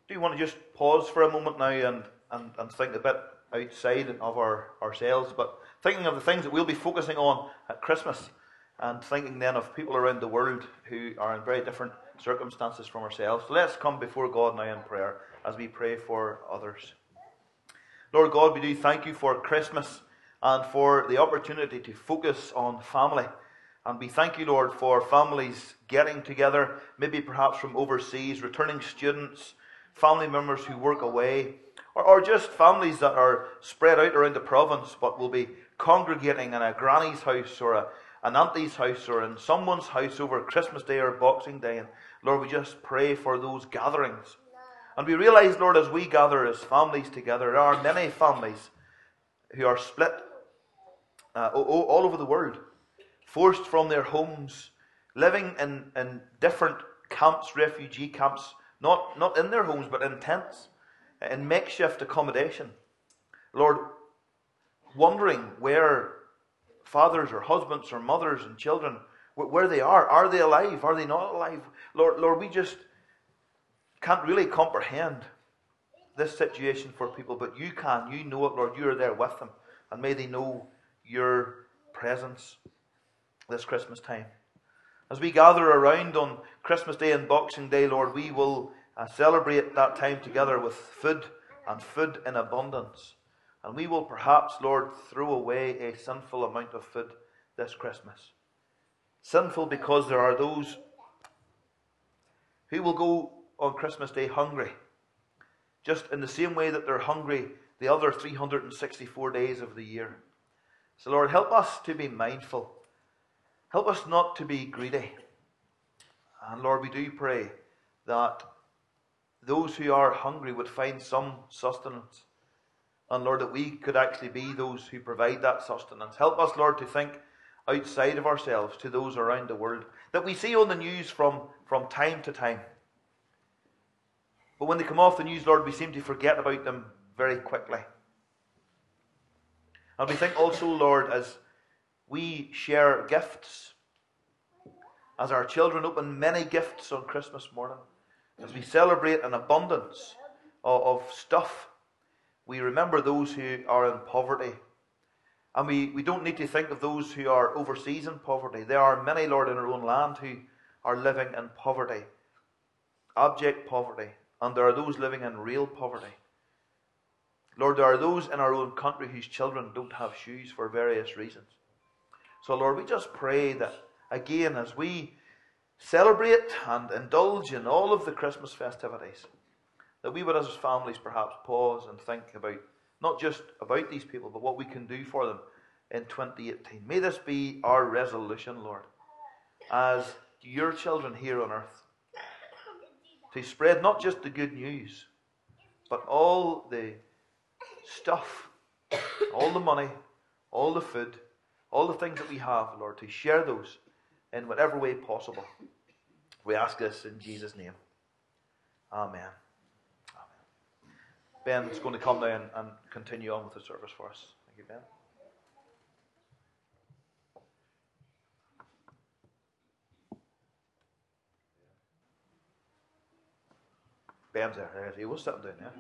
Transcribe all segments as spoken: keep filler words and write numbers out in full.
do you want to just pause for a moment now and, and, and think a bit outside of our, ourselves, but thinking of the things that we'll be focusing on at Christmas, and thinking then of people around the world who are in very different circumstances from ourselves. So let's come before God now in prayer as we pray for others. Lord God, we do thank you for Christmas and for the opportunity to focus on family. And we thank you, Lord, for families getting together, maybe perhaps from overseas, returning students, family members who work away, or, or just families that are spread out around the province but will be congregating in a granny's house or a, an auntie's house or in someone's house over Christmas Day or Boxing Day. And Lord, we just pray for those gatherings. And we realize, Lord, as we gather as families together, there are many families who are split uh, all over the world, forced from their homes, living in, in different camps, refugee camps, not, not in their homes, but in tents, in makeshift accommodation. Lord, wondering where fathers or husbands or mothers and children, where they are. Are they alive? Are they not alive? Lord, Lord, we just can't really comprehend this situation for people, but you can. You know it, Lord. You are there with them. And may they know your presence this Christmas time. As we gather around on Christmas Day and Boxing Day, Lord, we will uh, celebrate that time together with food and food in abundance. And we will perhaps, Lord, throw away a sinful amount of food this Christmas. Sinful because there are those who will go on Christmas Day hungry, just in the same way that they're hungry the other three hundred sixty-four days of the year. So Lord, help us to be mindful. Help us not to be greedy. And Lord, we do pray that those who are hungry would find some sustenance. And Lord, that we could actually be those who provide that sustenance. Help us, Lord, to think outside of ourselves to those around the world that we see on the news from, from time to time. But when they come off the news, Lord, we seem to forget about them very quickly. And we think also, Lord, as we share gifts, as our children open many gifts on Christmas morning, as we celebrate an abundance of, of stuff, we remember those who are in poverty. And we, we don't need to think of those who are overseas in poverty. There are many, Lord, in our own land who are living in poverty, abject poverty. And there are those living in real poverty. Lord, there are those in our own country whose children don't have shoes for various reasons. So, Lord, we just pray that, again, as we celebrate and indulge in all of the Christmas festivities, that we would, as families, perhaps pause and think about, not just about these people, but what we can do for them in twenty eighteen. May this be our resolution, Lord, as your children here on earth, to spread not just the good news, but all the stuff, all the money, all the food, all the things that we have, Lord, to share those in whatever way possible. We ask this in Jesus' name. Amen. Amen. Ben is going to come down and continue on with the service for us. Thank you, Ben. Ben's there. He was sitting down there.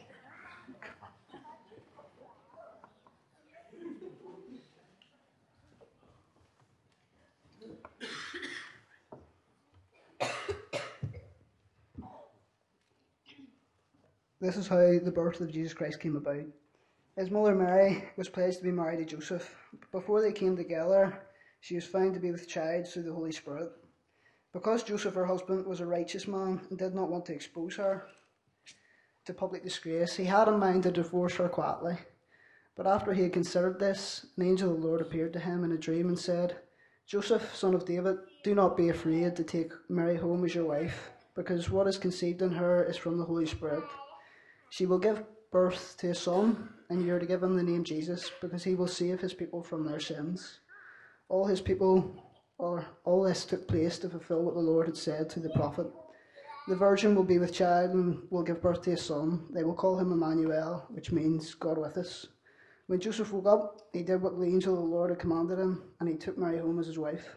This is how the birth of Jesus Christ came about. His mother Mary was pledged to be married to Joseph. Before they came together, she was found to be with child through the Holy Spirit. Because Joseph, her husband, was a righteous man and did not want to expose her to public disgrace, he had in mind to divorce her quietly. But after he had considered this, an angel of the Lord appeared to him in a dream and said, "Joseph, son of David, do not be afraid to take Mary home as your wife, because what is conceived in her is from the Holy Spirit. She will give birth to a son, and you are to give him the name Jesus, because he will save his people from their sins." All his people, or all this took place to fulfill what the Lord had said through the prophet. "The virgin will be with child and will give birth to a son. They will call him Emmanuel, which means God with us." When Joseph woke up, he did what the angel of the Lord had commanded him, and he took Mary home as his wife.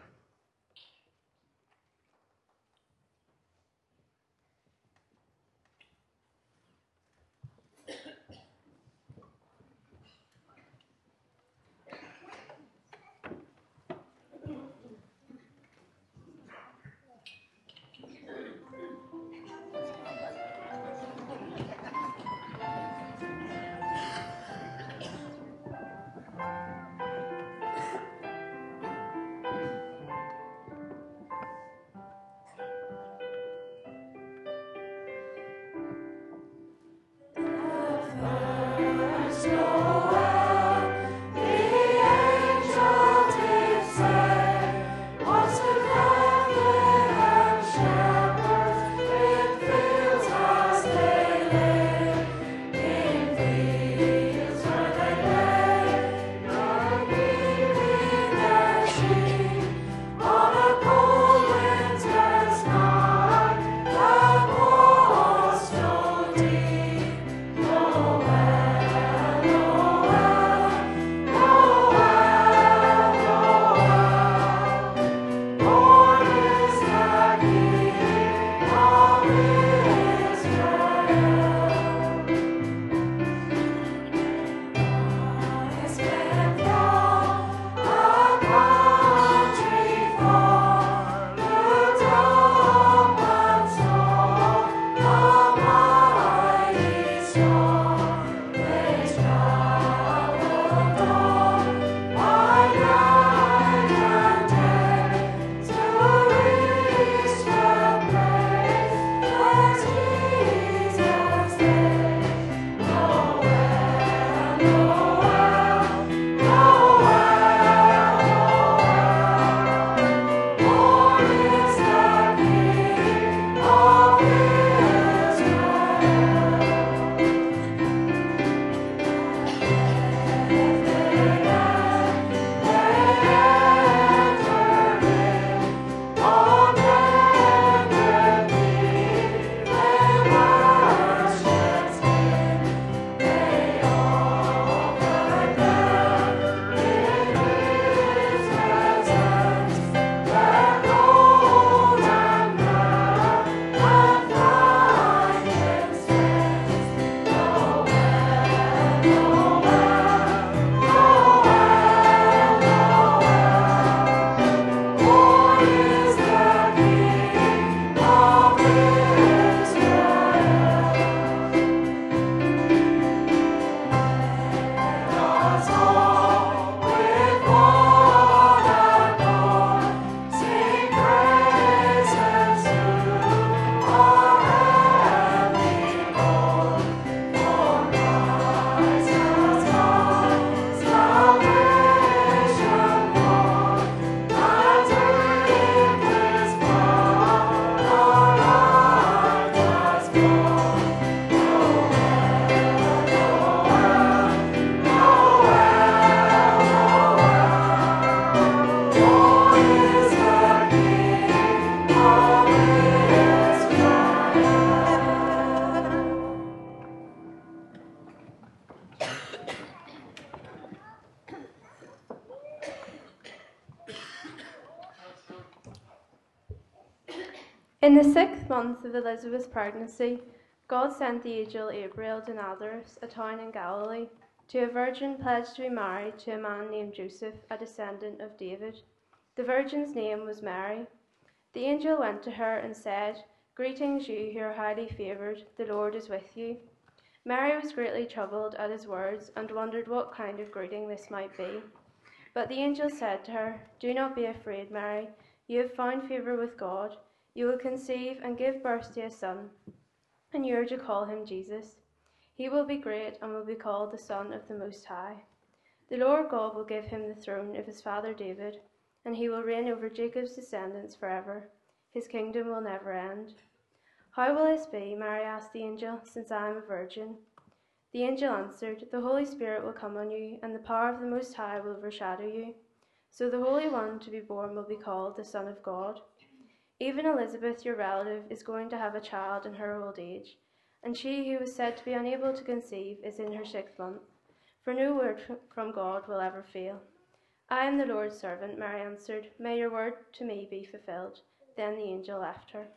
In the sixth month of Elizabeth's pregnancy, God sent the angel Gabriel to Nazareth, a town in Galilee, to a virgin pledged to be married to a man named Joseph, a descendant of David. The virgin's name was Mary. The angel went to her and said, "Greetings, you who are highly favoured, the Lord is with you." Mary was greatly troubled at his words and wondered what kind of greeting this might be. But the angel said to her, "Do not be afraid, Mary. You have found favour with God. You will conceive and give birth to a son, and you are to call him Jesus. He will be great and will be called the Son of the Most High. The Lord God will give him the throne of his father David, and he will reign over Jacob's descendants forever. His kingdom will never end." "How will this be?" Mary asked the angel, "since I am a virgin?" The angel answered, "The Holy Spirit will come on you, and the power of the Most High will overshadow you. So the Holy One to be born will be called the Son of God. Even Elizabeth, your relative, is going to have a child in her old age, and she who was said to be unable to conceive is in her sixth month, for no word from God will ever fail." "I am the Lord's servant," Mary answered. "May your word to me be fulfilled." Then the angel left her.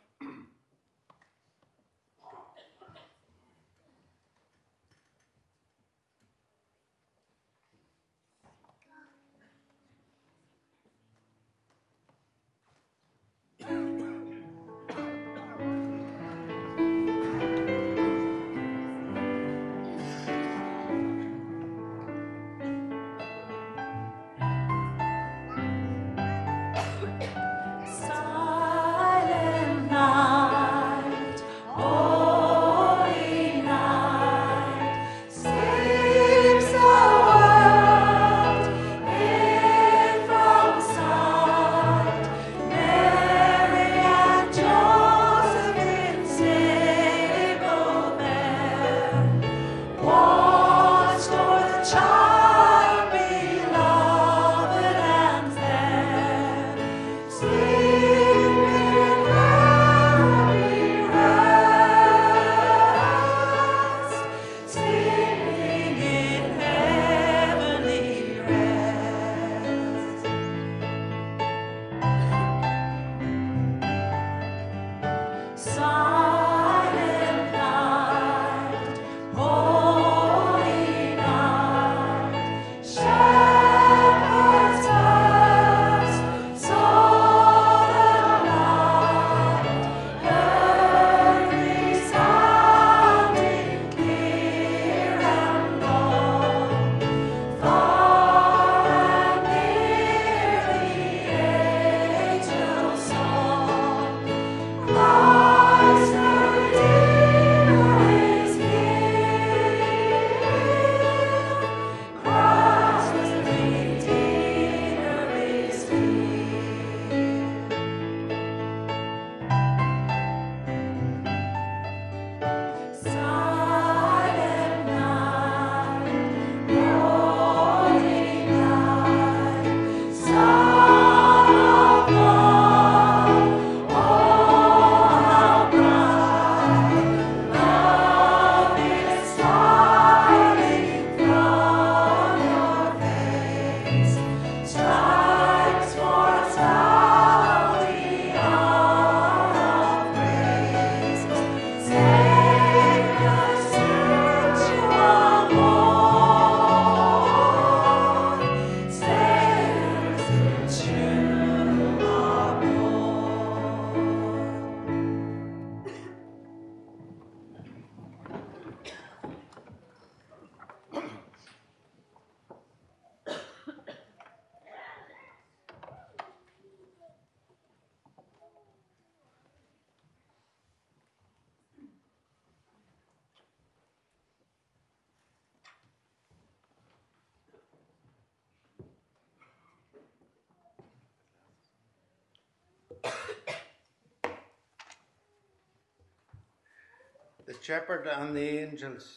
The shepherd and the angels.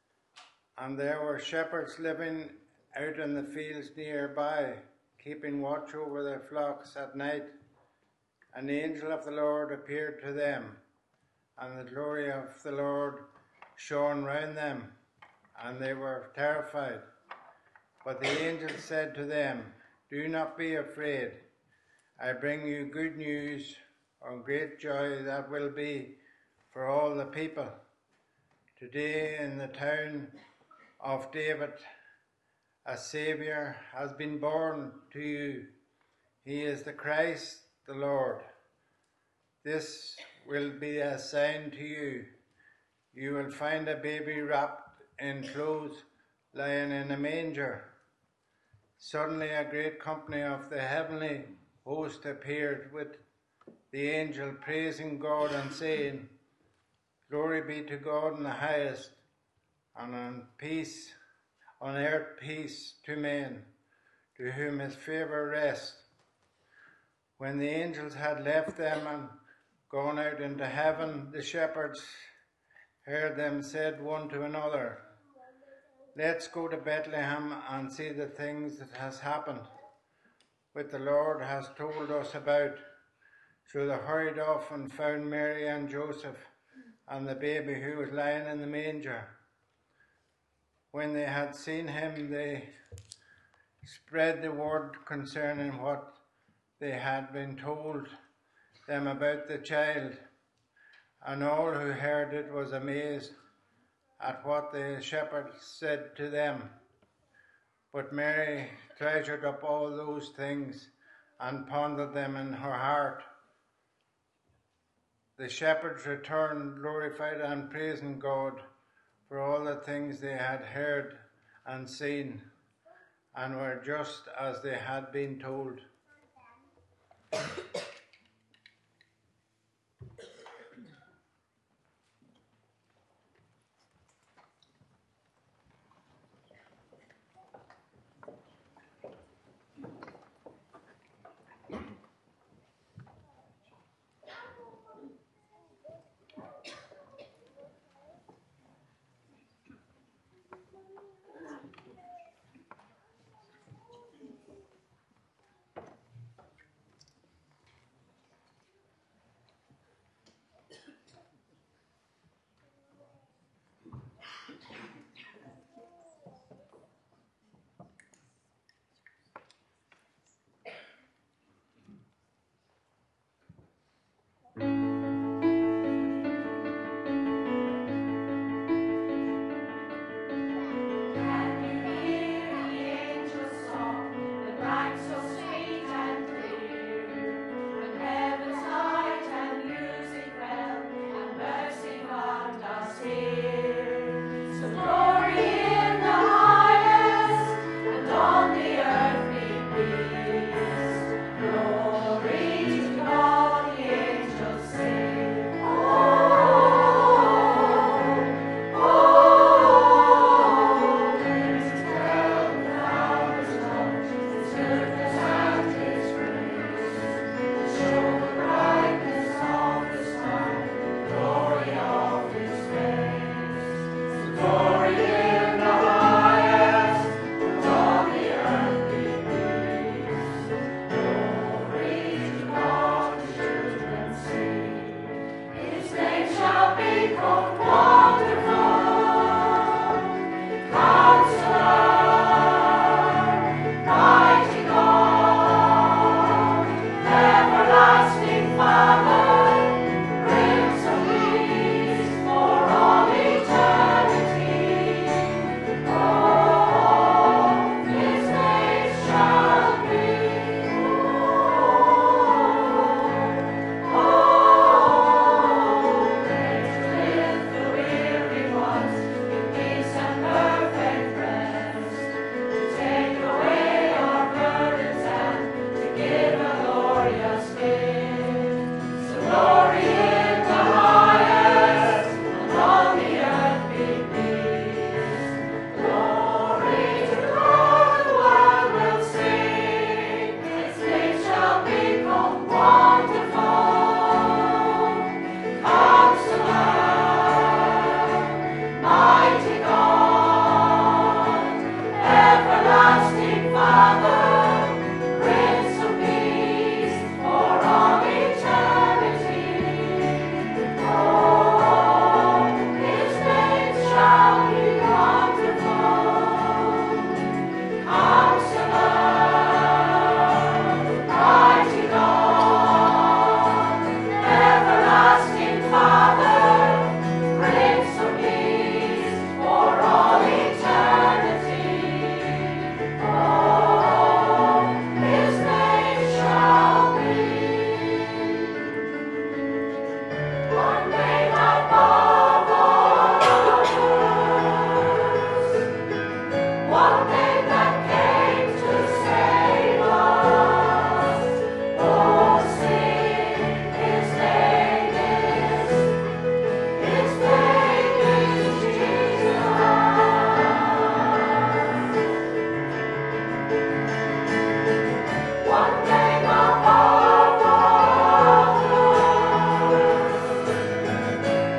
And there were shepherds living out in the fields nearby, keeping watch over their flocks at night. An angel of the Lord appeared to them, and the glory of the Lord shone round them, and they were terrified. But the angel said to them, "Do not be afraid. I bring you good news or great joy that will be for all the people. Today in the town of David, a Saviour has been born to you. He is the Christ, the Lord. This will be a sign to you. You will find a baby wrapped in clothes, lying in a manger. Suddenly a great company of the heavenly host appeared with the angel, praising God and saying, Glory be to God in the highest, and on peace, on earth peace to men, to whom his favour rests. When the angels had left them and gone out into heaven, the shepherds heard them said one to another, Let's go to Bethlehem and see the things that has happened, which the Lord has told us about. So they hurried off and found Mary and Joseph and the baby who was lying in the manger. When they had seen him, they spread the word concerning what they had been told them about the child, and all who heard it was amazed at what the shepherds said to them. But Mary treasured up all those things and pondered them in her heart. The shepherds returned, glorified and praising God for all the things they had heard and seen, and were just as they had been told.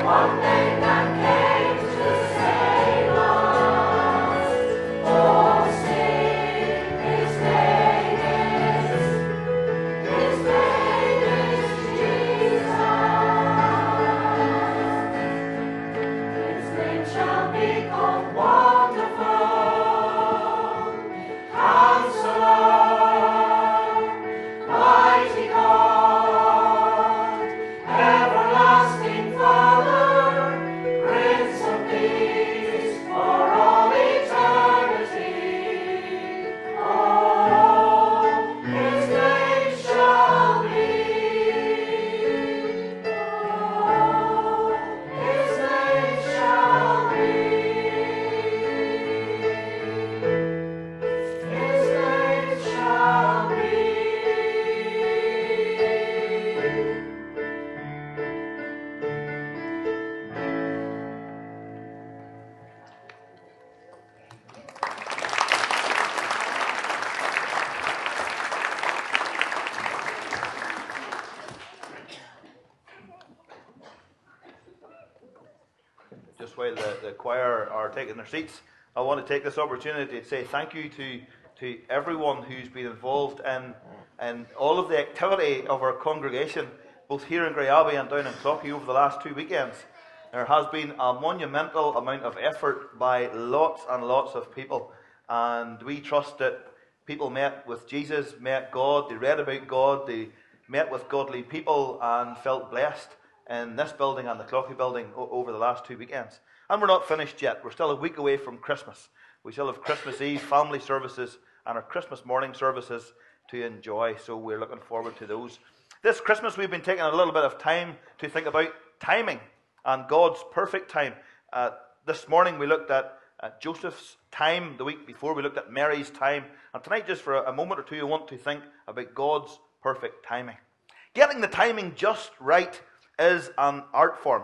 Just while the, the choir are taking their seats, I want to take this opportunity to say thank you to, to everyone who's been involved in, in all of the activity of our congregation, both here in Greyabby and down in Cloghy over the last two weekends. There has been a monumental amount of effort by lots and lots of people, and we trust that people met with Jesus, met God, they read about God, they met with godly people and felt blessed in this building and the Cloghy building o- over the last two weekends. And we're not finished yet. We're still a week away from Christmas. We still have Christmas Eve family services and our Christmas morning services to enjoy, so we're looking forward to those. This Christmas we've been taking a little bit of time to think about timing and God's perfect time. Uh, this morning we looked at uh, Joseph's time. The week before we looked at Mary's time. And tonight, just for a, a moment or two, I want to think about God's perfect timing. Getting the timing just right is an art form.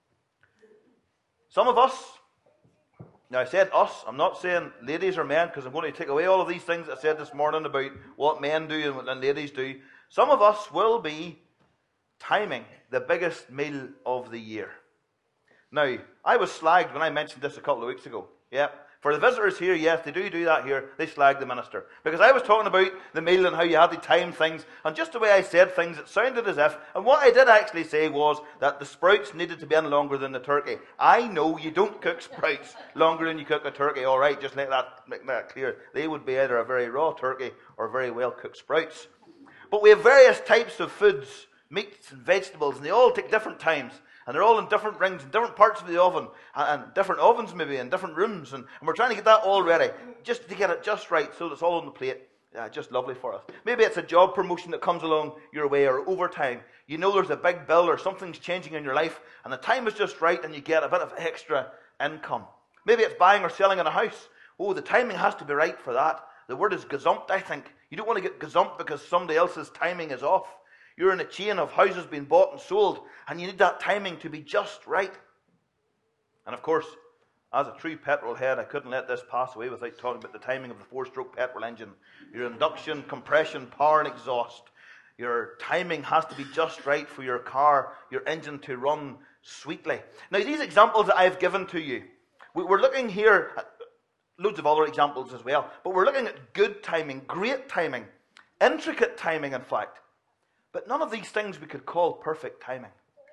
Some of us, now I said us, I'm not saying ladies or men, because I'm going to take away all of these things I said this morning about what men do and what ladies do. Some of us will be timing the biggest meal of the year. Now, I was slagged when I mentioned this a couple of weeks ago. Yeah. For the visitors here, yes, they do do that here. They slag the minister. Because I was talking about the meal and how you had to time things. And just the way I said things, it sounded as if... And what I did actually say was that the sprouts needed to be in longer than the turkey. I know you don't cook sprouts longer than you cook a turkey. All right, just let that, make that clear. They would be either a very raw turkey or very well-cooked sprouts. But we have various types of foods, meats and vegetables, and they all take different times. And they're all in different rings, in different parts of the oven, and, and different ovens maybe, in different rooms. And, and we're trying to get that all ready, just to get it just right, so that it's all on the plate. Uh, just lovely for us. Maybe it's a job promotion that comes along your way, or overtime. You know there's a big bill, or something's changing in your life, and the time is just right, and you get a bit of extra income. Maybe it's buying or selling in a house. Oh, the timing has to be right for that. The word is gazumped, I think. You don't want to get gazumped because somebody else's timing is off. You're in a chain of houses being bought and sold, and you need that timing to be just right. And of course, as a true petrol head, I couldn't let this pass away without talking about the timing of the four-stroke petrol engine. Your induction, compression, power, and exhaust. Your timing has to be just right for your car, your engine to run sweetly. Now, these examples that I've given to you, we're looking here at loads of other examples as well, but we're looking at good timing, great timing, intricate timing, in fact. But none of these things we could call perfect timing.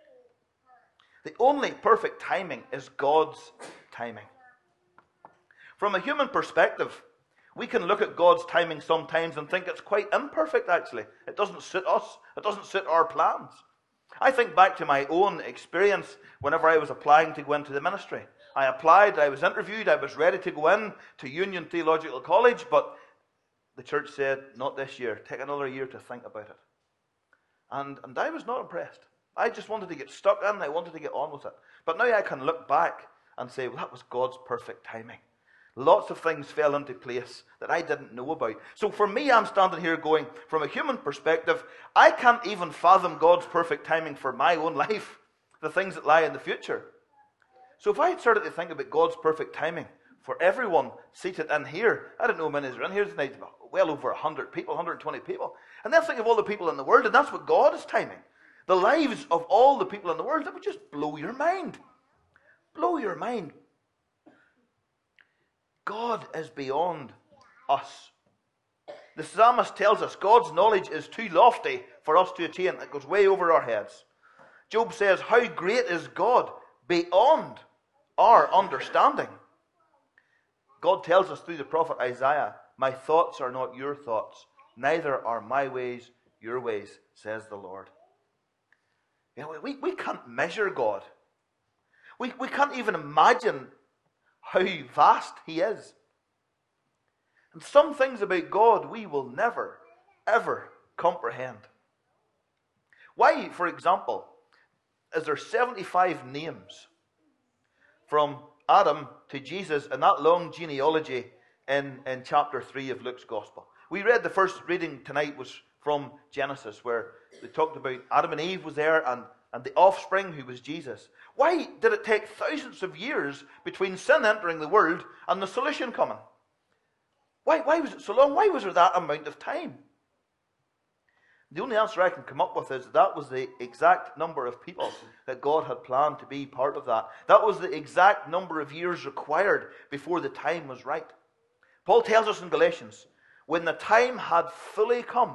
The only perfect timing is God's timing. From a human perspective, we can look at God's timing sometimes and think it's quite imperfect, actually. It doesn't suit us. It doesn't suit our plans. I think back to my own experience whenever I was applying to go into the ministry. I applied, I was interviewed, I was ready to go in to Union Theological College, but the church said, not this year. Take another year to think about it. And, and I was not impressed. I just wanted to get stuck in. I wanted to get on with it. But now I can look back and say, well, that was God's perfect timing. Lots of things fell into place that I didn't know about. So for me, I'm standing here going, from a human perspective, I can't even fathom God's perfect timing for my own life, the things that lie in the future. So if I had started to think about God's perfect timing for everyone seated in here, I don't know how many are in here tonight, well over one hundred people, one hundred twenty people. And then think of all the people in the world, and that's what God is timing. the lives of all the people in the world, that would just blow your mind. Blow your mind. God is beyond us. The psalmist tells us God's knowledge is too lofty for us to attain. It goes way over our heads. Job says, how great is God beyond our understanding. God tells us through the prophet Isaiah, my thoughts are not your thoughts, neither are my ways your ways, says the Lord. You know, we, we can't measure God. We, we can't even imagine how vast He is. And some things about God we will never, ever comprehend. Why, for example, is there seventy-five names from Adam to Jesus in that long genealogy in, in chapter three of Luke's Gospel? We read the first reading tonight was from Genesis, where they talked about Adam and Eve was there and, and the offspring who was Jesus. Why did it take thousands of years between sin entering the world and the solution coming? Why, why was it so long? Why was there that amount of time? The only answer I can come up with is that was the exact number of people that God had planned to be part of that. That was the exact number of years required before the time was right. Paul tells us in Galatians, when the time had fully come,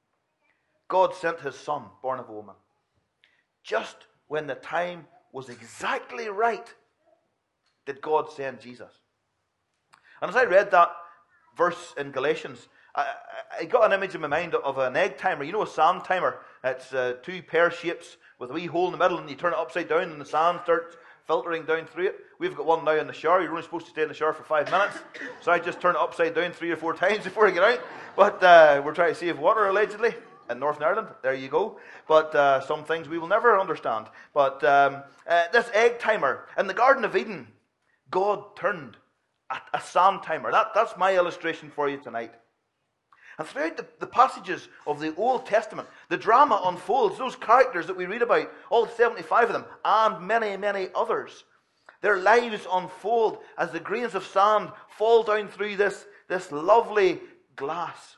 God sent His Son, born of a woman. Just when the time was exactly right, did God send Jesus. And as I read that verse in Galatians, I, I got an image in my mind of an egg timer. You know, a sand timer. It's uh, two pear shapes with a wee hole in the middle, and you turn it upside down and the sand starts filtering down through it. We've got one now in the shower. You're only supposed to stay in the shower for five minutes. So I just turn it upside down three or four times before I get out. But uh, we're trying to save water, allegedly, in Northern Ireland. There you go. But uh, some things we will never understand. But um, uh, this egg timer, in the Garden of Eden, God turned a, a sand timer. That, that's my illustration for you tonight. And throughout the, the passages of the Old Testament, the drama unfolds. Those characters that we read about, all seventy-five of them, and many, many others. Their lives unfold as the grains of sand fall down through this, this lovely glass.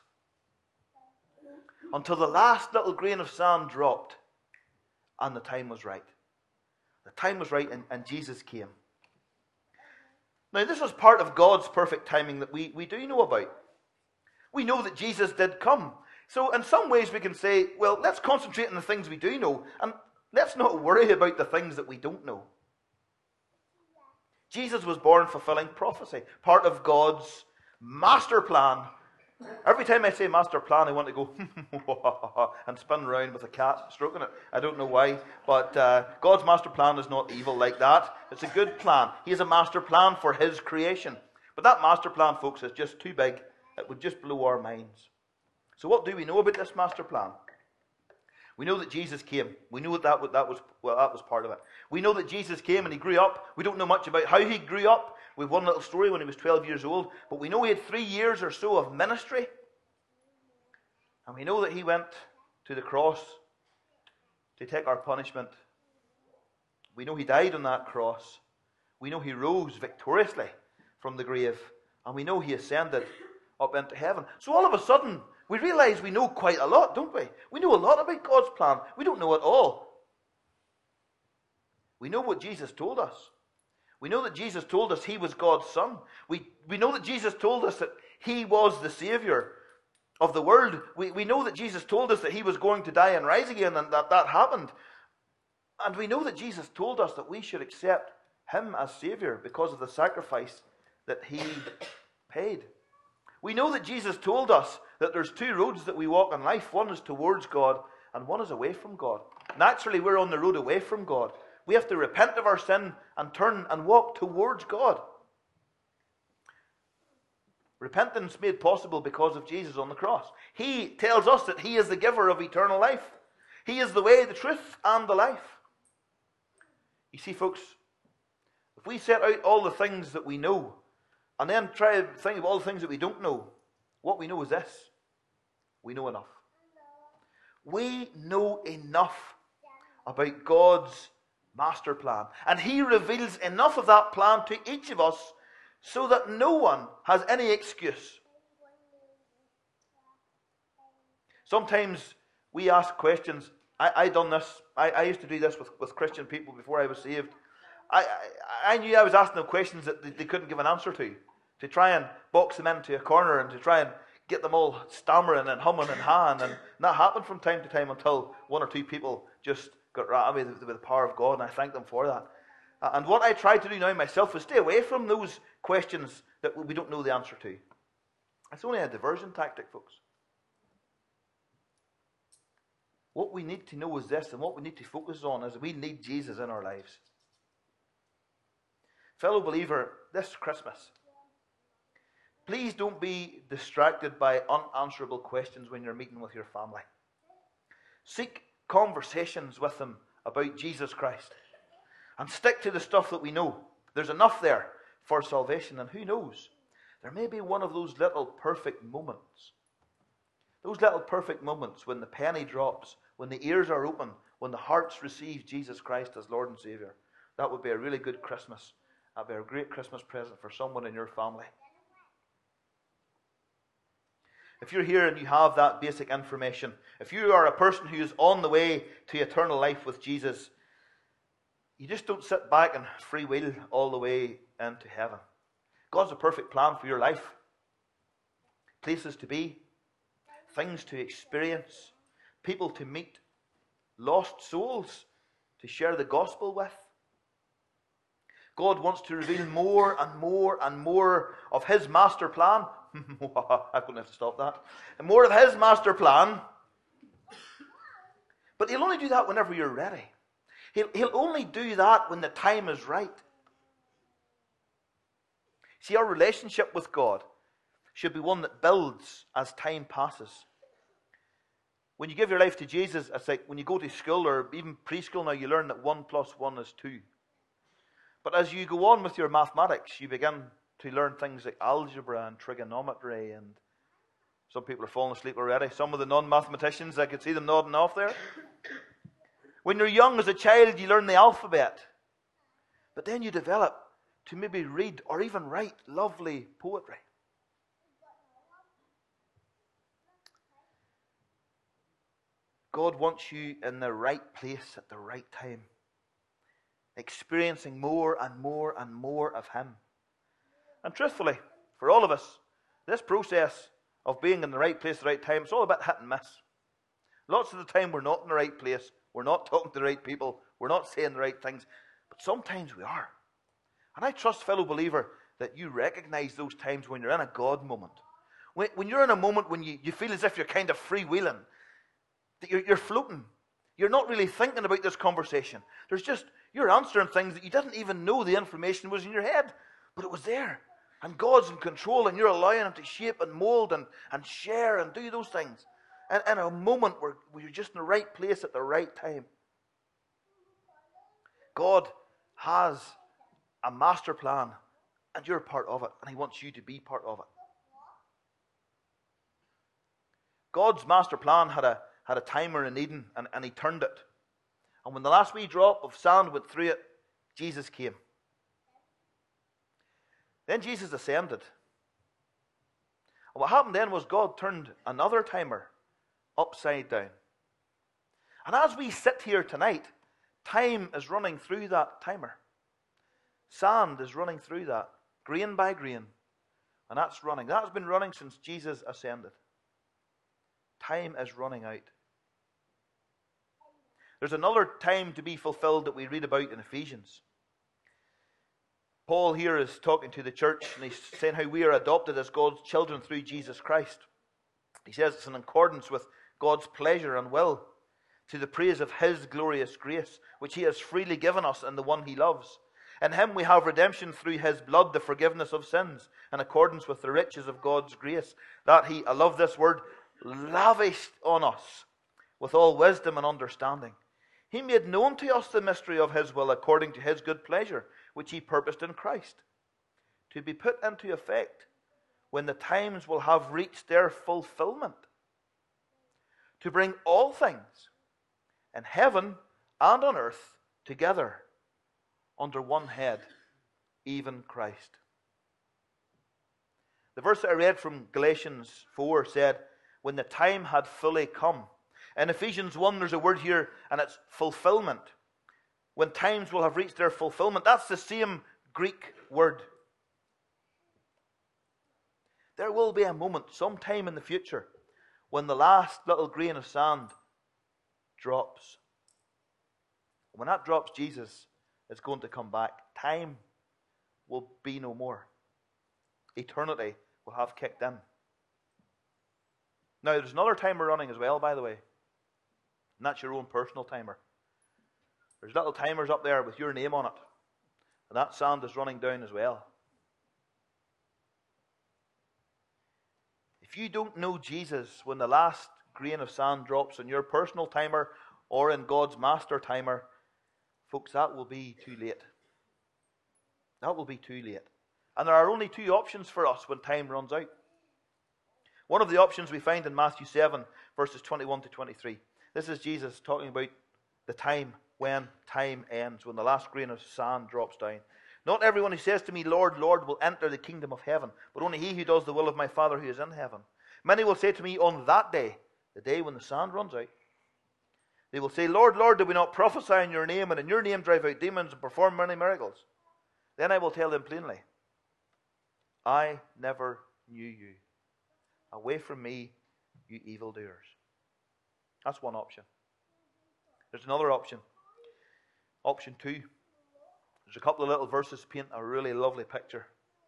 Until the last little grain of sand dropped, and the time was right. The time was right, and, and Jesus came. Now, this was part of God's perfect timing that we, we do know about. We know that Jesus did come. So in some ways we can say, well, let's concentrate on the things we do know, and let's not worry about the things that we don't know. Jesus was born fulfilling prophecy, part of God's master plan. Every time I say master plan, I want to go and spin around with a cat stroking it. I don't know why, but uh, God's master plan is not evil like that. It's a good plan. He has a master plan for His creation. But that master plan, folks, is just too big. It would just blow our minds. So what do we know about this master plan? We know that Jesus came. We know that that, that was well, that was part of it. We know that Jesus came and He grew up. We don't know much about how He grew up. We have one little story when He was twelve years old. But we know He had three years or so of ministry. And we know that He went to the cross to take our punishment. We know He died on that cross. We know He rose victoriously from the grave. And we know He ascended up into heaven. So all of a sudden, we realize we know quite a lot, don't we? We know a lot about God's plan. We don't know it all. We know what Jesus told us. We know that Jesus told us He was God's Son. We, we know that Jesus told us that He was the Savior of the world. We, we know that Jesus told us that He was going to die and rise again, and that that happened. And we know that Jesus told us that we should accept Him as Savior because of the sacrifice that He paid. We know that Jesus told us that there's two roads that we walk in life. One is towards God and one is away from God. Naturally, we're on the road away from God. We have to repent of our sin and turn and walk towards God. Repentance made possible because of Jesus on the cross. He tells us that He is the giver of eternal life. He is the way, the truth, and the life. You see, folks, if we set out all the things that we know and then try to think of all the things that we don't know, what we know is this: we know enough. We know enough about God's master plan. And He reveals enough of that plan to each of us so that no one has any excuse. Sometimes we ask questions, I, I done this. I, I used to do this with, with Christian people before I was saved. I, I, I knew I was asking them questions that they, they couldn't give an answer to. To try and box them into a corner and to try and get them all stammering and humming and hawing. And that happened from time to time until one or two people just got right with, with the power of God, and I thank them for that. Uh, and what I try to do now myself is stay away from those questions that we don't know the answer to. It's only a diversion tactic, folks. What we need to know is this, and what we need to focus on is we need Jesus in our lives. Fellow believer, this Christmas, please don't be distracted by unanswerable questions when you're meeting with your family. Seek conversations with them about Jesus Christ. And stick to the stuff that we know. There's enough there for salvation. And who knows? There may be one of those little perfect moments. Those little perfect moments when the penny drops, when the ears are open, when the hearts receive Jesus Christ as Lord and Savior. That would be a really good Christmas. That would be a great Christmas present for someone in your family. If you're here and you have that basic information, if you are a person who is on the way to eternal life with Jesus, you just don't sit back and free will all the way into heaven. God's a perfect plan for your life. Places to be, things to experience, people to meet, lost souls to share the gospel with. God wants to reveal more and more and more of His master plan. I'm going to have to stop that. And more of His master plan. But He'll only do that whenever you're ready. He'll, he'll only do that when the time is right. See, our relationship with God should be one that builds as time passes. When you give your life to Jesus, it's like when you go to school or even preschool now, you learn that one plus one is two. But as you go on with your mathematics, you begin to learn things like algebra and trigonometry, and some people are falling asleep already. Some of the non-mathematicians, I could see them nodding off there. When you're young as a child, you learn the alphabet. But then you develop to maybe read or even write lovely poetry. God wants you in the right place at the right time, experiencing more and more and more of Him. And truthfully, for all of us, this process of being in the right place at the right time, it's all about hit and miss. Lots of the time we're not in the right place, we're not talking to the right people, we're not saying the right things, but sometimes we are. And I trust, fellow believer, that you recognize those times when you're in a God moment. When, when you're in a moment when you, you feel as if you're kind of freewheeling, that you're, you're floating. You're not really thinking about this conversation. There's just, you're answering things that you didn't even know the information was in your head, but it was there. And God's in control, and you're allowing Him to shape and mold and, and share and do those things. And in a moment where, where you're just in the right place at the right time. God has a master plan, and you're part of it, and He wants you to be part of it. God's master plan had a, had a timer in Eden, and, and He turned it. And when the last wee drop of sand went through it, Jesus came. Then Jesus ascended. And what happened then was God turned another timer upside down. And as we sit here tonight, time is running through that timer. Sand is running through that, grain by grain. And that's running. That's been running since Jesus ascended. Time is running out. There's another time to be fulfilled that we read about in Ephesians. Paul here is talking to the church, and he's saying how we are adopted as God's children through Jesus Christ. He says it's in accordance with God's pleasure and will, to the praise of His glorious grace, which He has freely given us in the one He loves. In Him we have redemption through His blood, the forgiveness of sins, in accordance with the riches of God's grace, that He, I love this word, lavished on us with all wisdom and understanding. He made known to us the mystery of His will according to His good pleasure, which He purposed in Christ, to be put into effect when the times will have reached their fulfillment, to bring all things in heaven and on earth together under one head, even Christ. The verse that I read from Galatians four said, when the time had fully come. In Ephesians one, there's a word here, and it's fulfillment. When times will have reached their fulfillment. That's the same Greek word. There will be a moment, sometime in the future, when the last little grain of sand drops. When that drops, Jesus is going to come back. Time will be no more. Eternity will have kicked in. Now, there's another timer running as well, by the way. And that's your own personal timer. There's little timers up there with your name on it. And that sand is running down as well. If you don't know Jesus when the last grain of sand drops on your personal timer or in God's master timer, folks, that will be too late. That will be too late. And there are only two options for us when time runs out. One of the options we find in Matthew seven, verses twenty-one to twenty-three. This is Jesus talking about the time when time ends, when the last grain of sand drops down. Not everyone who says to me, Lord, Lord, will enter the kingdom of heaven, but only he who does the will of my Father who is in heaven. Many will say to me on that day, the day when the sand runs out, they will say, Lord, Lord, did we not prophesy in your name, and in your name drive out demons and perform many miracles? Then I will tell them plainly, I never knew you. Away from me, you evildoers. That's one option. There's another option. Option two. There's a couple of little verses paint a really lovely picture.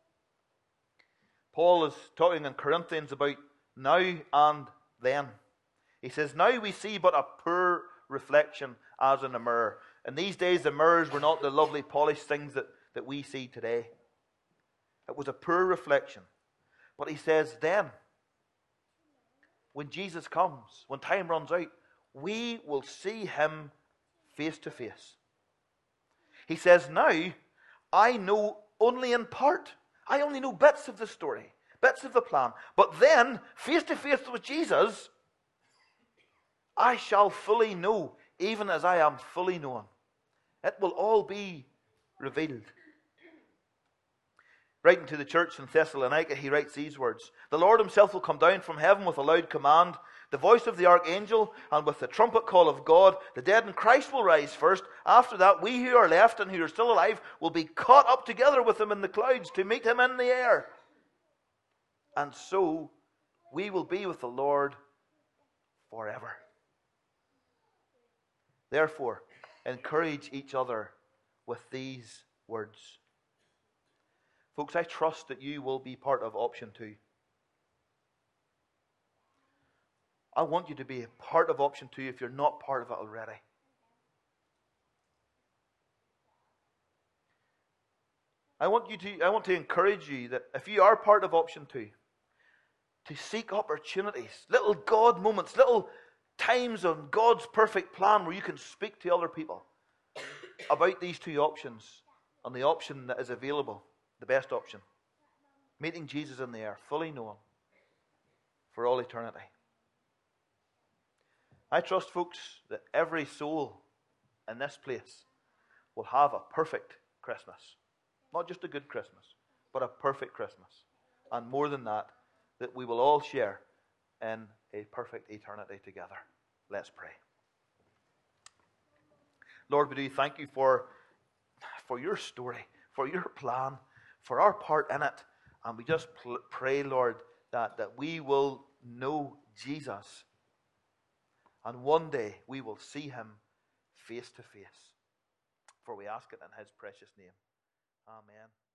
Paul is talking in Corinthians about now and then. He says, now we see but a poor reflection as in a mirror. In these days the mirrors were not the lovely polished things that, that we see today. It was a poor reflection. But he says then, when Jesus comes, when time runs out, we will see him face to face. He says, now, I know only in part. I only know bits of the story, bits of the plan. But then, face to face with Jesus, I shall fully know, even as I am fully known. It will all be revealed. Writing to the church in Thessalonica, he writes these words, the Lord himself will come down from heaven with a loud command, the voice of the archangel, and with the trumpet call of God. The dead in Christ will rise first. After that, we who are left and who are still alive will be caught up together with him in the clouds to meet him in the air. And so we will be with the Lord forever. Therefore, encourage each other with these words. Folks, I trust that you will be part of option two. I want you to be a part of option two if you're not part of it already. I want you to, I want to encourage you that if you are part of option two, to seek opportunities, little God moments, little times on God's perfect plan where you can speak to other people about these two options and the option that is available, the best option. Meeting Jesus in the air, fully known for all eternity. I trust, folks, that every soul in this place will have a perfect Christmas. Not just a good Christmas, but a perfect Christmas. And more than that, that we will all share in a perfect eternity together. Let's pray. Lord, we do thank you for, for your story, for your plan, for our part in it. And we just pl- pray, Lord, that, that we will know Jesus. And one day we will see him face to face. For we ask it in his precious name. Amen.